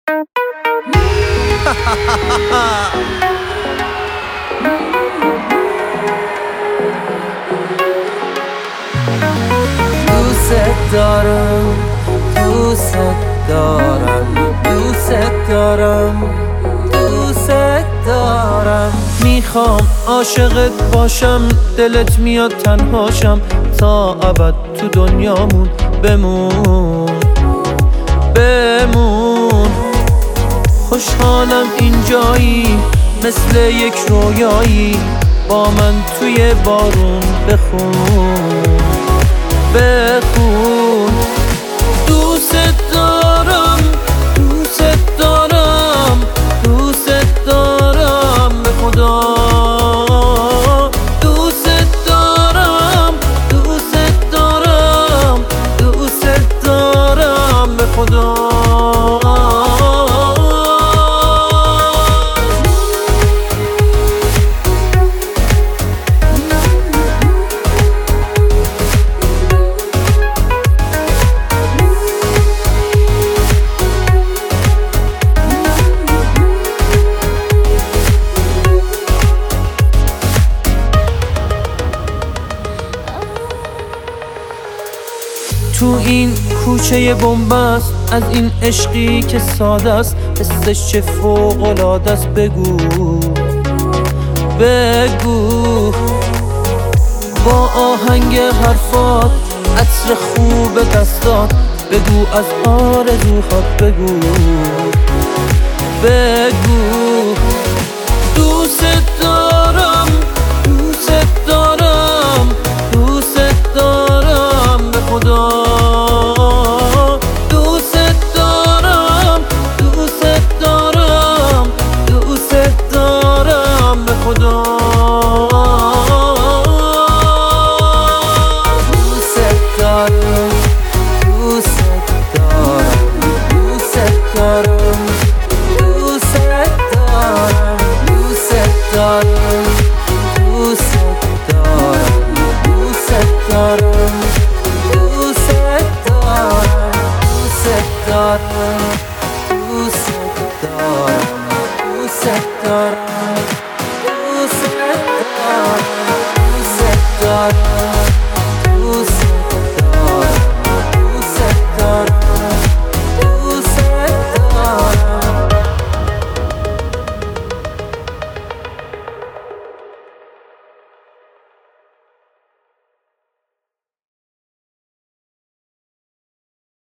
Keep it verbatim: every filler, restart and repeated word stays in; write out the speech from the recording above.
دوست دارم دوست دارم دوست دارم دوست دارم میخوام عاشقت باشم، دلت میاد تنهاشم، تا ابد تو دنیامون بمون بمون. خوشحالم اینجایی مثل یک رویایی، با من توی بارون بخون بخون. دوست دارم دوست دارم دوست دارم به خدا، دوست دارم دوست دارم دوست دارم به خدا. تو این کوچه بنبست، از این عشقی که ساده است، حسش چه فوق‌العاده است. بگو بگو با آهنگ حرفات، عطر خوب دستات، بگو از آرزوهات. بگو بگو دوست دارم دوست دارم دوست دارم به خدا، دوست دارم.